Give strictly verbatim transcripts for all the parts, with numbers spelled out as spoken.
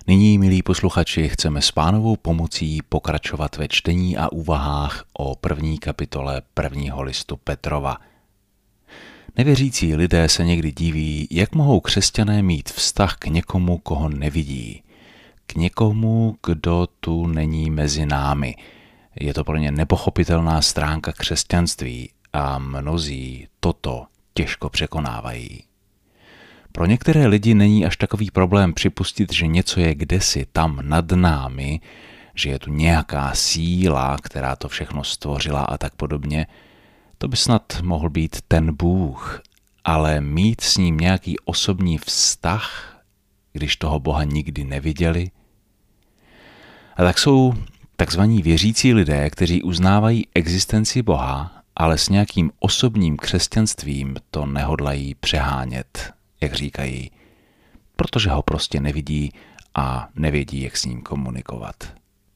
Nyní, milí posluchači, chceme s Pánovou pomocí pokračovat ve čtení a úvahách o první kapitole prvního listu Petrova. Nevěřící lidé se někdy diví, jak mohou křesťané mít vztah k někomu, koho nevidí. K někomu, kdo tu není mezi námi. Je to pro ně nepochopitelná stránka křesťanství a mnozí toto těžko překonávají. Pro některé lidi není až takový problém připustit, že něco je kdesi tam nad námi, že je tu nějaká síla, která to všechno stvořila a tak podobně. To by snad mohl být ten Bůh, ale mít s ním nějaký osobní vztah, když toho Boha nikdy neviděli. A tak jsou takzvaní věřící lidé, kteří uznávají existenci Boha, ale s nějakým osobním křesťanstvím to nehodlají přehánět, jak říkají, protože ho prostě nevidí a nevědí, jak s ním komunikovat.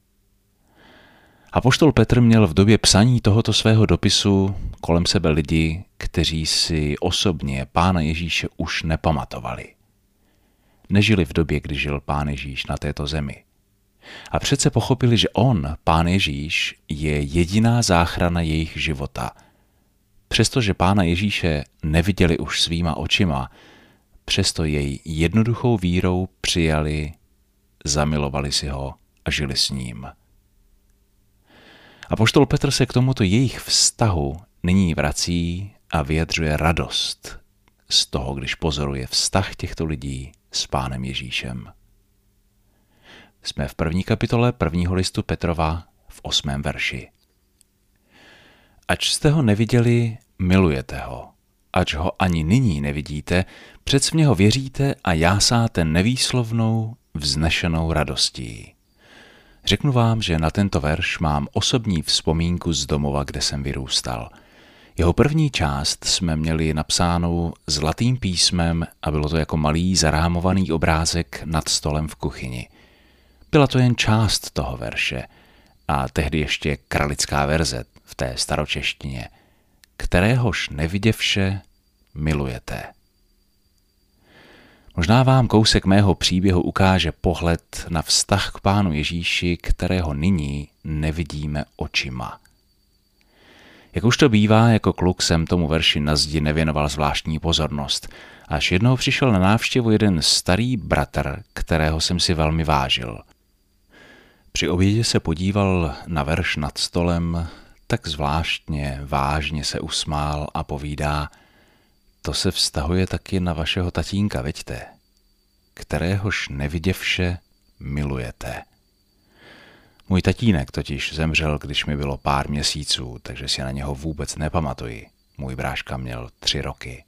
Apoštol Petr měl v době psaní tohoto svého dopisu kolem sebe lidi, kteří si osobně Pána Ježíše už nepamatovali. Nežili v době, kdy žil Pán Ježíš na této zemi. A přece pochopili, že on, Pán Ježíš, je jediná záchrana jejich života. Přestože Pána Ježíše neviděli už svýma očima, přesto jej jednoduchou vírou přijali, zamilovali si ho a žili s ním. Apoštol Petr se k tomuto jejich vztahu nyní vrací a vyjadřuje radost z toho, když pozoruje vztah těchto lidí s Pánem Ježíšem. Jsme v první kapitole prvního listu Petrova v osmém verši. Ač jste ho neviděli, milujete ho. Ač ho ani nyní nevidíte, přec v něho věříte a jásáte nevýslovnou, vznešenou radostí. Řeknu vám, že na tento verš mám osobní vzpomínku z domova, kde jsem vyrůstal. Jeho první část jsme měli napsánou zlatým písmem a bylo to jako malý zarámovaný obrázek nad stolem v kuchyni. Byla to jen část toho verše a tehdy ještě kralická verze v té staročeštině, kteréhož neviděvše milujete. Možná vám kousek mého příběhu ukáže pohled na vztah k Pánu Ježíši, kterého nyní nevidíme očima. Jak už to bývá, jako kluk jsem tomu verši na zdi nevěnoval zvláštní pozornost, až jednou přišel na návštěvu jeden starý bratr, kterého jsem si velmi vážil. Při obědě se podíval na verš nad stolem, tak zvláštně, vážně se usmál a povídá: to se vztahuje taky na vašeho tatínka, veďte, kteréhož neviděvše milujete. Můj tatínek totiž zemřel, když mi bylo pár měsíců, takže si na něho vůbec nepamatuji. Můj bráška měl tři roky.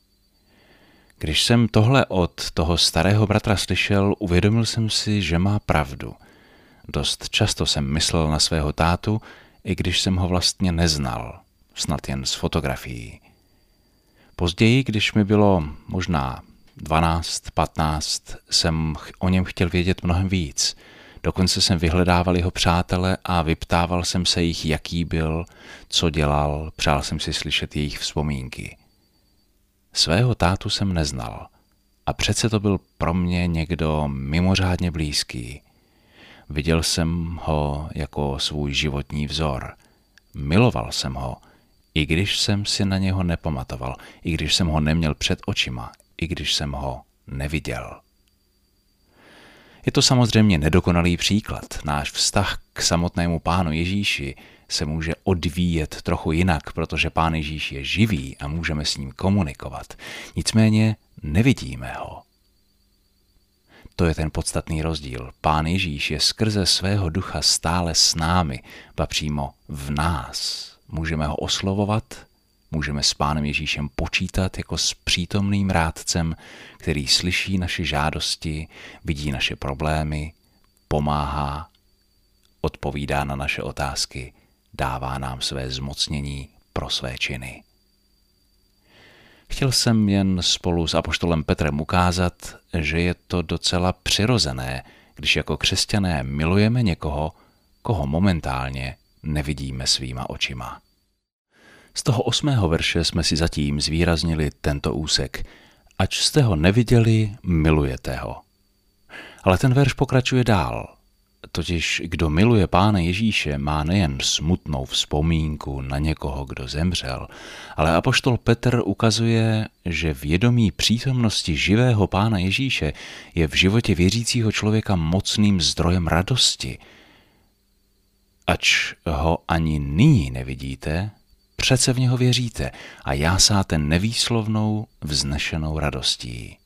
Když jsem tohle od toho starého bratra slyšel, uvědomil jsem si, že má pravdu. Dost často jsem myslel na svého tátu, i když jsem ho vlastně neznal, snad jen z fotografií. Později, když mi bylo možná dvanáct, patnáct, jsem o něm chtěl vědět mnohem víc. Dokonce jsem vyhledával jeho přátele a vyptával jsem se jich, jaký byl, co dělal, přál jsem si slyšet jejich vzpomínky. Svého tátu jsem neznal a přece to byl pro mě někdo mimořádně blízký. Viděl jsem ho jako svůj životní vzor. Miloval jsem ho, i když jsem si na něho nepamatoval, i když jsem ho neměl před očima, i když jsem ho neviděl. Je to samozřejmě nedokonalý příklad. Náš vztah k samotnému Pánu Ježíši se může odvíjet trochu jinak, protože Pán Ježíš je živý a můžeme s ním komunikovat. Nicméně nevidíme ho. To je ten podstatný rozdíl. Pán Ježíš je skrze svého ducha stále s námi, ba přímo v nás. Můžeme ho oslovovat, můžeme s Pánem Ježíšem počítat jako s přítomným rádcem, který slyší naše žádosti, vidí naše problémy, pomáhá, odpovídá na naše otázky, dává nám své zmocnění pro své činy. Chtěl jsem jen spolu s apoštolem Petrem ukázat, že je to docela přirozené, když jako křesťané milujeme někoho, koho momentálně nevidíme svýma očima. Z toho osmého verše jsme si zatím zvýraznili tento úsek. Ač jste ho neviděli, milujete ho. Ale ten verš pokračuje dál. Totiž kdo miluje Pána Ježíše, má nejen smutnou vzpomínku na někoho, kdo zemřel, ale apoštol Petr ukazuje, že vědomí přítomnosti živého Pána Ježíše je v životě věřícího člověka mocným zdrojem radosti. Ač ho ani nyní nevidíte, přece v něho věříte a jásáte nevýslovnou, vznešenou radostí.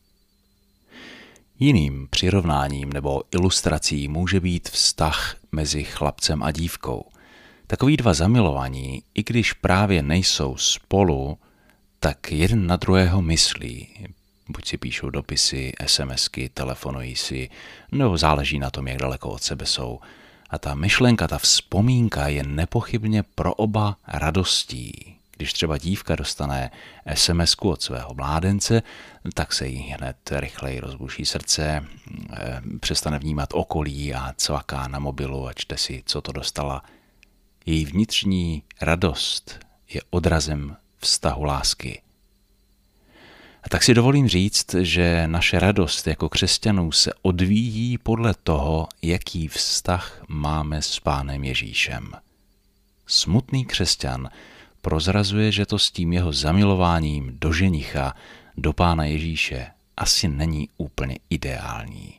Jiným přirovnáním nebo ilustrací může být vztah mezi chlapcem a dívkou. Takoví dva zamilovaní, i když právě nejsou spolu, tak jeden na druhého myslí. Buď si píšou dopisy, SMSky, telefonují si, nebo záleží na tom, jak daleko od sebe jsou. A ta myšlenka, ta vzpomínka je nepochybně pro oba radostí. Když třeba dívka dostane SMSku od svého mládence, tak se jí hned rychleji rozbuší srdce, přestane vnímat okolí a cvaká na mobilu a čte si, co to dostala. Její vnitřní radost je odrazem vztahu lásky. A tak si dovolím říct, že naše radost jako křesťanů se odvíjí podle toho, jaký vztah máme s Pánem Ježíšem. Smutný křesťan prozrazuje, že to s tím jeho zamilováním do ženicha, do Pána Ježíše asi není úplně ideální.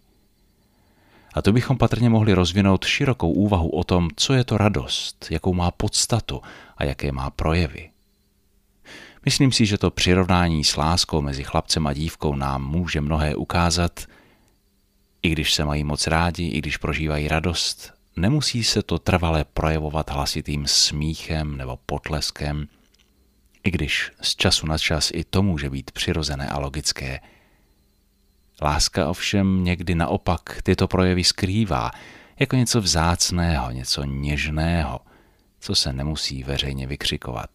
A to bychom patrně mohli rozvinout širokou úvahu o tom, co je to radost, jakou má podstatu a jaké má projevy. Myslím si, že to přirovnání s láskou mezi chlapcem a dívkou nám může mnohé ukázat. I když se mají moc rádi, i když prožívají radost, nemusí se to trvale projevovat hlasitým smíchem nebo potleskem, i když z času na čas i to může být přirozené a logické. Láska ovšem někdy naopak tyto projevy skrývá jako něco vzácného, něco něžného, co se nemusí veřejně vykřikovat.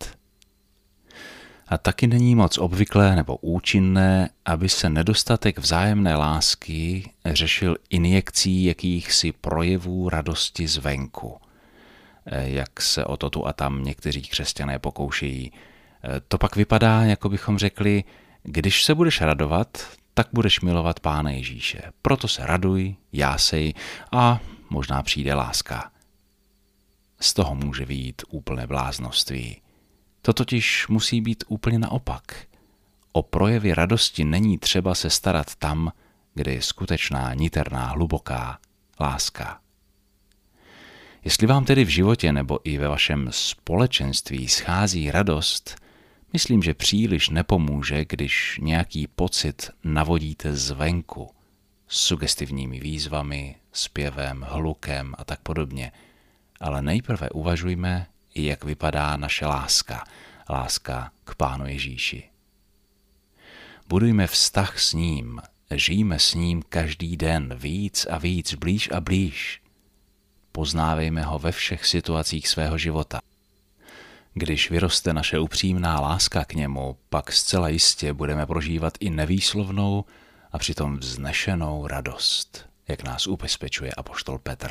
A taky není moc obvyklé nebo účinné, aby se nedostatek vzájemné lásky řešil injekcí jakýchsi projevů radosti zvenku. Jak se o to tu a tam někteří křesťané pokoušejí. To pak vypadá, jako bychom řekli, když se budeš radovat, tak budeš milovat Pána Ježíše. Proto se raduj, jásej a možná přijde láska. Z toho může vyjít úplné bláznoství. To totiž musí být úplně naopak. O projevy radosti není třeba se starat tam, kde je skutečná, niterná, hluboká láska. Jestli vám tedy v životě nebo i ve vašem společenství schází radost, myslím, že příliš nepomůže, když nějaký pocit navodíte zvenku, sugestivními výzvami, zpěvem, hlukem a tak podobně. Ale nejprve uvažujme, jak vypadá naše láska, láska k Pánu Ježíši. Budujme vztah s ním, žijme s ním každý den víc a víc, blíž a blíž. Poznávejme ho ve všech situacích svého života. Když vyroste naše upřímná láska k němu, pak zcela jistě budeme prožívat i nevýslovnou a přitom vznešenou radost, jak nás ubezpečuje apoštol Petr.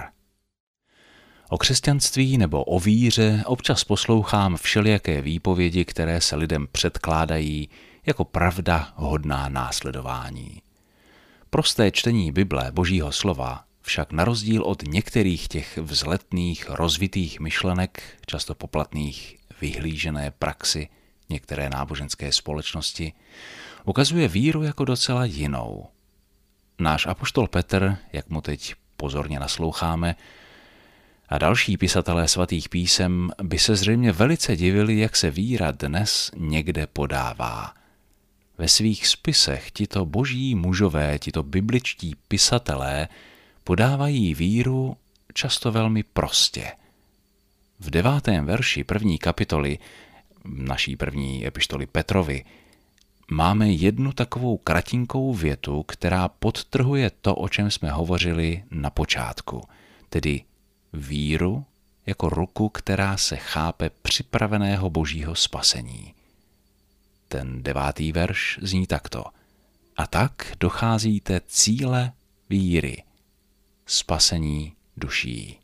O křesťanství nebo o víře občas poslouchám všelijaké výpovědi, které se lidem předkládají jako pravda hodná následování. Prosté čtení Bible, Božího slova, však na rozdíl od některých těch vzletných, rozvitých myšlenek, často poplatných vyhlížené praxi některé náboženské společnosti, ukazuje víru jako docela jinou. Náš apoštol Petr, jak mu teď pozorně nasloucháme, a další pisatelé svatých písem by se zřejmě velice divili, jak se víra dnes někde podává. Ve svých spisech tito boží mužové, tito bibličtí pisatelé podávají víru často velmi prostě. V devátém verši první kapitoly naší první epištoly Petrovi máme jednu takovou kratinkou větu, která podtrhuje to, o čem jsme hovořili na počátku, tedy víru jako ruku, která se chápe připraveného božího spasení. Ten devátý verš zní takto. A tak docházíte cíle víry, spasení duší.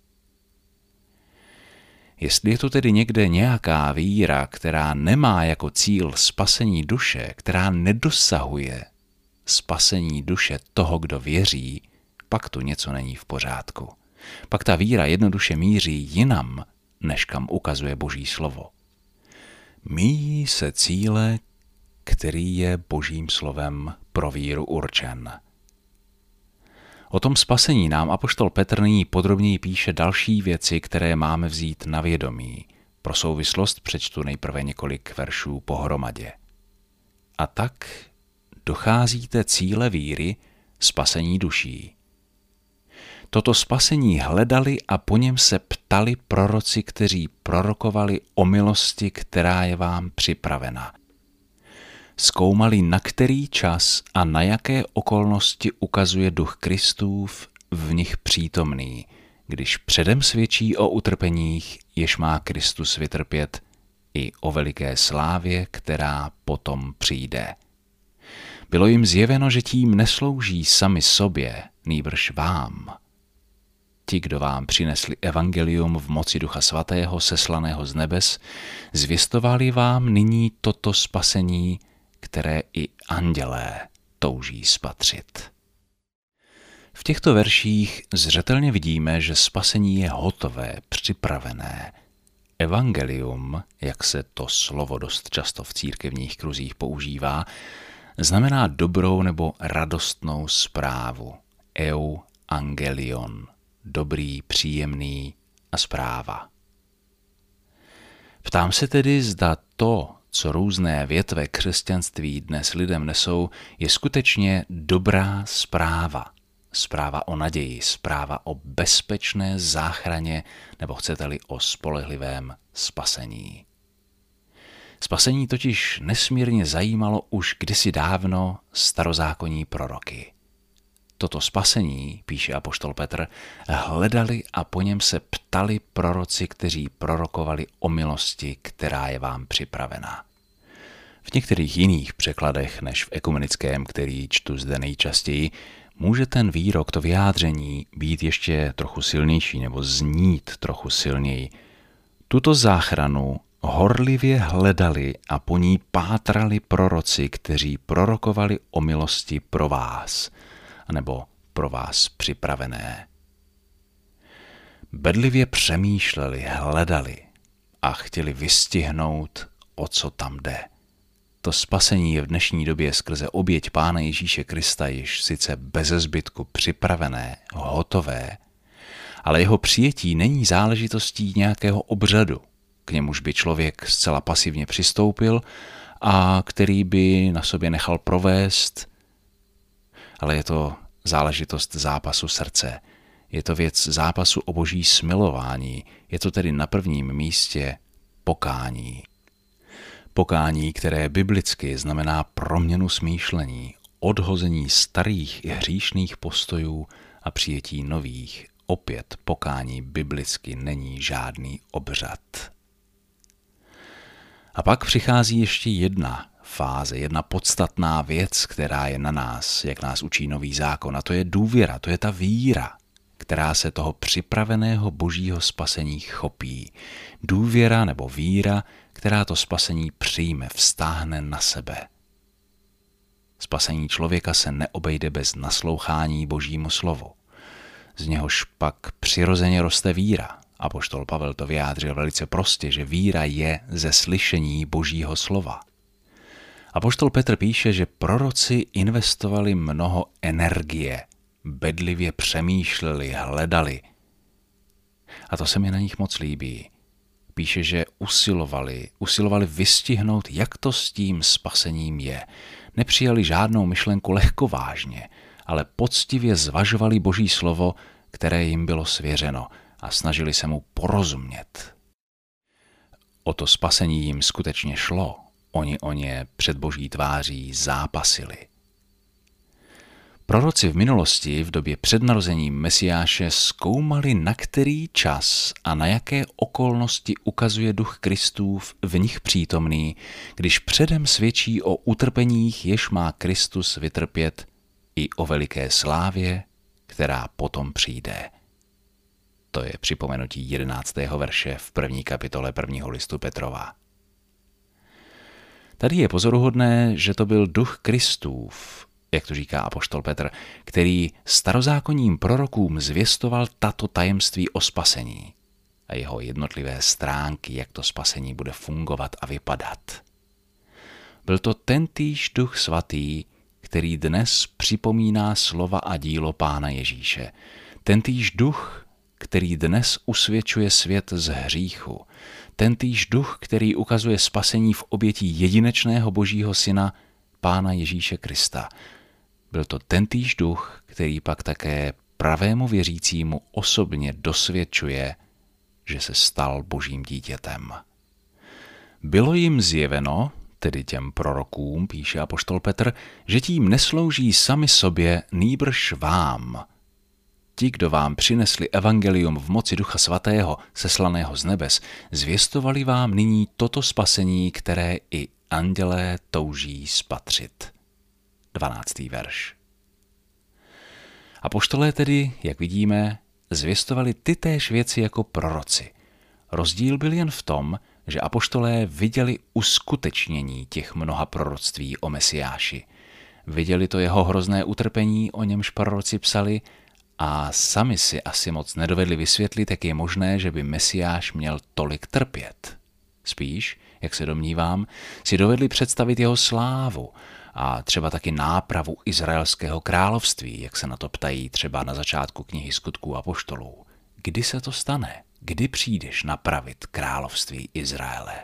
Jestli je tu tedy někde nějaká víra, která nemá jako cíl spasení duše, která nedosahuje spasení duše toho, kdo věří, pak tu něco není v pořádku. Pak ta víra jednoduše míří jinam, než kam ukazuje Boží slovo. Míjí se cíle, který je Božím slovem pro víru určen. O tom spasení nám apoštol Petr nyní podrobněji píše další věci, které máme vzít na vědomí. Pro souvislost přečtu nejprve několik veršů pohromadě. A tak docházíte cíle víry, spasení duší. Toto spasení hledali a po něm se ptali proroci, kteří prorokovali o milosti, která je vám připravena. Zkoumali, na který čas a na jaké okolnosti ukazuje duch Kristův v nich přítomný, když předem svědčí o utrpeních, jež má Kristus vytrpět, i o veliké slávě, která potom přijde. Bylo jim zjeveno, že tím neslouží sami sobě, nýbrž vám. Ti, kdo vám přinesli evangelium v moci Ducha Svatého, seslaného z nebes, zvěstovali vám nyní toto spasení, které i andělé touží spatřit. V těchto verších zřetelně vidíme, že spasení je hotové, připravené. Evangelium, jak se to slovo dost často v církevních kruzích používá, znamená dobrou nebo radostnou zprávu. Eu angelion, dobrý, příjemný a zpráva. Ptám se tedy, zda to, co různé větve křesťanství dnes lidem nesou, je skutečně dobrá zpráva. Zpráva o naději, zpráva o bezpečné záchraně, nebo chcete-li o spolehlivém spasení. Spasení totiž nesmírně zajímalo už kdysi dávno starozákonní proroky. Toto spasení, píše apoštol Petr, hledali a po něm se ptali proroci, kteří prorokovali o milosti, která je vám připravena. V některých jiných překladech než v ekumenickém, který čtu zde nejčastěji, může ten výrok, to vyjádření být ještě trochu silnější nebo znít trochu silněji. Tuto záchranu horlivě hledali a po ní pátrali proroci, kteří prorokovali o milosti pro vás, anebo pro vás připravené. Bedlivě přemýšleli, hledali a chtěli vystihnout, o co tam jde. To spasení je v dnešní době skrze oběť Pána Ježíše Krista již sice beze zbytku připravené, hotové, ale jeho přijetí není záležitostí nějakého obřadu, k němuž by člověk zcela pasivně přistoupil a který by na sobě nechal provést, ale je to záležitost zápasu srdce. Je to věc zápasu o boží smilování, je to tedy na prvním místě pokání. Pokání, které biblicky znamená proměnu smýšlení, odhození starých i hříšných postojů a přijetí nových. Opět pokání biblicky není žádný obřad. A pak přichází ještě jedna fáze, jedna podstatná věc, která je na nás, jak nás učí nový zákon, a to je důvěra, to je ta víra, která se toho připraveného božího spasení chopí. Důvěra nebo víra, která to spasení přijme, vztáhne na sebe. Spasení člověka se neobejde bez naslouchání božímu slovu. Z něhož pak přirozeně roste víra. Apoštol Pavel to vyjádřil velice prostě, že víra je ze slyšení božího slova. Apoštol Petr píše, že proroci investovali mnoho energie, bedlivě přemýšleli, hledali. A to se mi na nich moc líbí. Píše, že usilovali, usilovali vystihnout, jak to s tím spasením je. Nepřijali žádnou myšlenku lehkovážně, ale poctivě zvažovali boží slovo, které jim bylo svěřeno, a snažili se mu porozumět. O to spasení jim skutečně šlo. Oni o ně před boží tváří zápasili. Proroci v minulosti v době před narozením Mesiáše zkoumali, na který čas a na jaké okolnosti ukazuje duch Kristův v nich přítomný, když předem svědčí o utrpeních, jež má Kristus vytrpět, i o veliké slávě, která potom přijde. To je připomenutí jedenáctého verše v první kapitole prvního listu Petrova. Tady je pozoruhodné, že to byl duch Kristův, jak to říká apoštol Petr, který starozákonním prorokům zvěstoval tato tajemství o spasení a jeho jednotlivé stránky, jak to spasení bude fungovat a vypadat. Byl to tentýž Duch Svatý, který dnes připomíná slova a dílo Pána Ježíše. Tentýž Duch, který dnes usvědčuje svět z hříchu. Tentýž Duch, který ukazuje spasení v oběti jedinečného Božího Syna, Pána Ježíše Krista. Byl to tentýž Duch, který pak také pravému věřícímu osobně dosvědčuje, že se stal Božím dítětem. Bylo jim zjeveno, tedy těm prorokům, píše apoštol Petr, že tím neslouží sami sobě, nýbrž vám. Ti, kdo vám přinesli evangelium v moci Ducha Svatého, seslaného z nebes, zvěstovali vám nyní toto spasení, které i andělé touží spatřit. dvanáctý verš. Apoštolé tedy, jak vidíme, zvěstovali tytéž věci jako proroci. Rozdíl byl jen v tom, že apoštolé viděli uskutečnění těch mnoha proroctví o Mesiáši. Viděli to jeho hrozné utrpení, o němž proroci psali, a sami si asi moc nedovedli vysvětlit, jak je možné, že by Mesiáš měl tolik trpět. Spíš, jak se domnívám, si dovedli představit jeho slávu a třeba taky nápravu izraelského království, jak se na to ptají třeba na začátku knihy Skutků apoštolů. Kdy se to stane? Kdy přijdeš napravit království Izraele?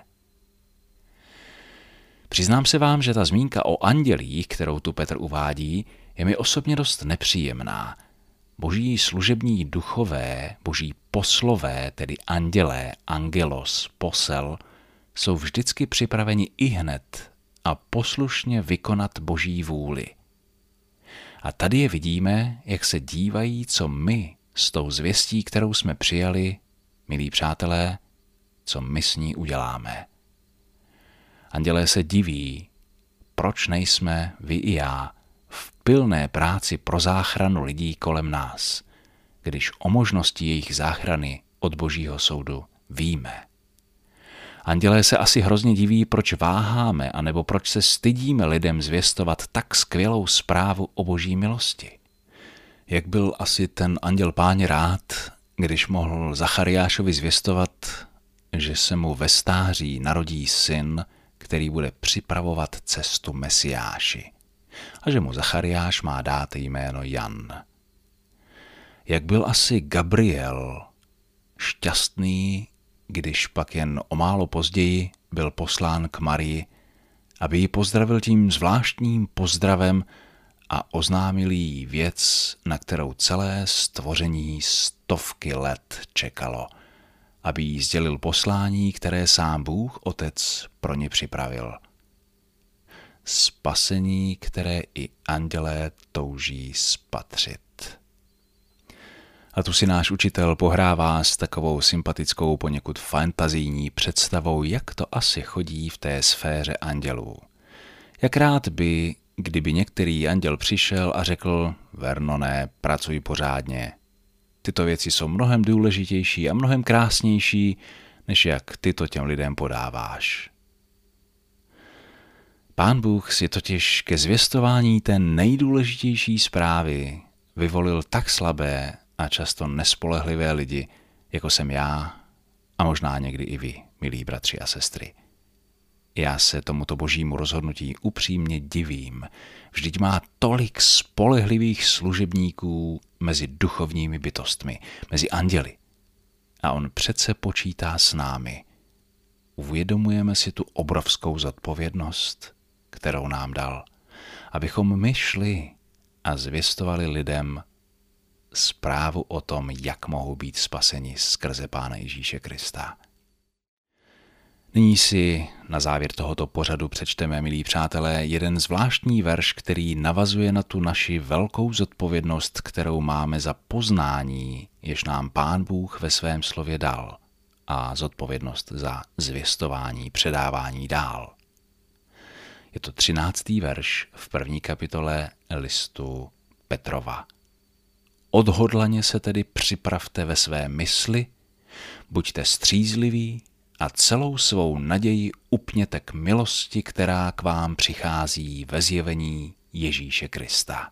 Přiznám se vám, že ta zmínka o andělích, kterou tu Petr uvádí, je mi osobně dost nepříjemná. Boží služební duchové, boží poslové, tedy andělé, angelos, posel, jsou vždycky připraveni ihned a poslušně vykonat Boží vůli. A tady je vidíme, jak se dívají, co my s tou zvěstí, kterou jsme přijali, milí přátelé, co my s ní uděláme. Andělé se diví, proč nejsme vy i já v pilné práci pro záchranu lidí kolem nás, když o možnosti jejich záchrany od Božího soudu víme. Andělé se asi hrozně diví, proč váháme, anebo proč se stydíme lidem zvěstovat tak skvělou zprávu o Boží milosti. Jak byl asi ten anděl Páně rád, když mohl Zachariášovi zvěstovat, že se mu ve stáří narodí syn, který bude připravovat cestu Mesiáši, a že mu Zachariáš má dát jméno Jan. Jak byl asi Gabriel šťastný, když pak jen o málo později byl poslán k Marii, aby ji pozdravil tím zvláštním pozdravem a oznámil jí věc, na kterou celé stvoření stovky let čekalo, aby jí sdělil poslání, které sám Bůh Otec pro ně připravil. Spasení, které i andělé touží spatřit. A tu si náš učitel pohrává s takovou sympatickou, poněkud fantazijní představou, jak to asi chodí v té sféře andělů. Jak rád by, kdyby některý anděl přišel a řekl: Vernone, pracuj pořádně. Tyto věci jsou mnohem důležitější a mnohem krásnější, než jak ty to těm lidem podáváš. Pán Bůh si totiž ke zvěstování té nejdůležitější zprávy vyvolil tak slabé a často nespolehlivé lidi, jako jsem já a možná někdy i vy, milí bratři a sestry. Já se tomuto božímu rozhodnutí upřímně divím. Vždyť má tolik spolehlivých služebníků mezi duchovními bytostmi, mezi anděli. A on přece počítá s námi. Uvědomujeme si tu obrovskou zodpovědnost, kterou nám dal, abychom my šli a zvěstovali lidem zprávu o tom, jak mohou být spaseni skrze Pána Ježíše Krista. Nyní si na závěr tohoto pořadu přečteme, milí přátelé, jeden zvláštní verš, který navazuje na tu naši velkou zodpovědnost, kterou máme za poznání, jež nám Pán Bůh ve svém slově dal, a zodpovědnost za zvěstování, předávání dál. Je to třináctý verš v první kapitole listu Petrova. Odhodlaně se tedy připravte ve své mysli, buďte střízliví a celou svou naději upněte k milosti, která k vám přichází ve zjevení Ježíše Krista.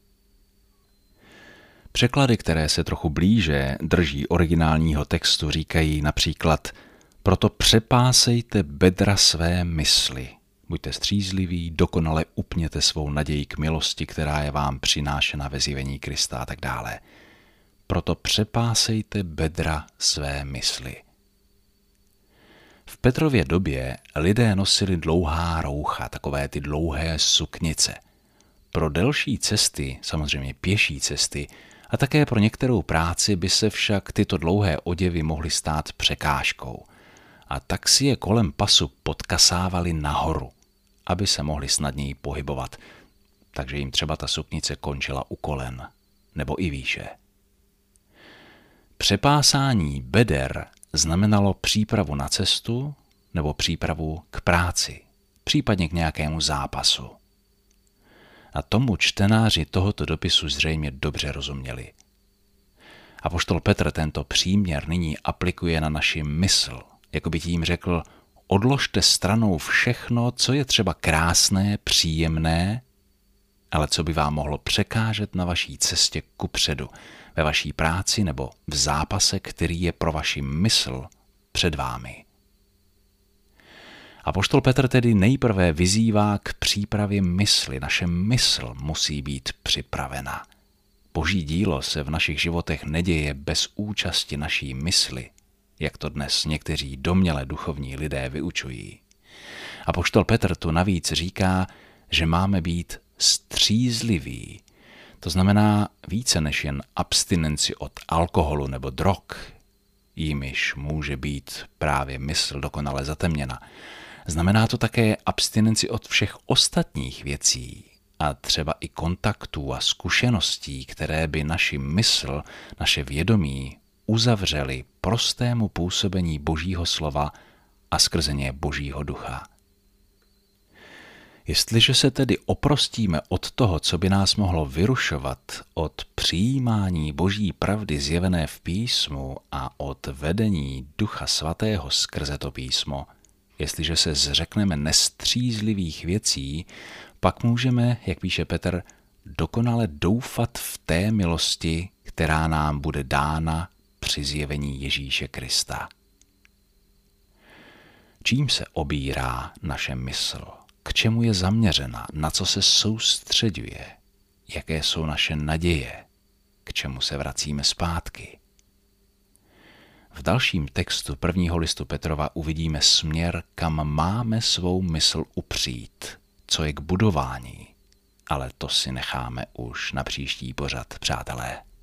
Překlady, které se trochu blíže drží originálního textu, říkají například: proto přepásejte bedra své mysli. Buďte střízliví, dokonale upněte svou naději k milosti, která je vám přinášena ve zjevení Krista a tak dále. Proto přepásejte bedra své mysli. V Petrově době lidé nosili dlouhá roucha, takové ty dlouhé suknice. Pro delší cesty, samozřejmě pěší cesty, a také pro některou práci by se však tyto dlouhé oděvy mohly stát překážkou. A tak si je kolem pasu podkasávali nahoru, aby se mohli snadněji pohybovat, takže jim třeba ta suknice končila u kolen, nebo i výše. Přepásání beder znamenalo přípravu na cestu nebo přípravu k práci, případně k nějakému zápasu. A tomu čtenáři tohoto dopisu zřejmě dobře rozuměli. Apoštol Petr tento příměr nyní aplikuje na naši mysl, jako by tím řekl: odložte stranou všechno, co je třeba krásné, příjemné, ale co by vám mohlo překážet na vaší cestě kupředu, ve vaší práci nebo v zápase, který je pro vaši mysl před vámi. Apoštol Petr tedy nejprve vyzývá k přípravě mysli. Naše mysl musí být připravena. Boží dílo se v našich životech neděje bez účasti naší mysli, jak to dnes někteří domnělé duchovní lidé vyučují. Apoštol Petr tu navíc říká, že máme být střízliví. To znamená více než jen abstinenci od alkoholu nebo drog, jimiž může být právě mysl dokonale zatemněna. Znamená to také abstinenci od všech ostatních věcí a třeba i kontaktů a zkušeností, které by naši mysl, naše vědomí uzavřely prostému působení Božího slova a skrze ně Božího ducha. Jestliže se tedy oprostíme od toho, co by nás mohlo vyrušovat, od přijímání Boží pravdy zjevené v písmu a od vedení Ducha Svatého skrze to písmo, jestliže se zřekneme nestřízlivých věcí, pak můžeme, jak píše Petr, dokonale doufat v té milosti, která nám bude dána při zjevení Ježíše Krista. Čím se obírá naše mysl? K čemu je zaměřena? Na co se soustřeďuje? Jaké jsou naše naděje? K čemu se vracíme zpátky? V dalším textu prvního listu Petrova uvidíme směr, kam máme svou mysl upřít, co je k budování. Ale to si necháme už na příští pořad, přátelé.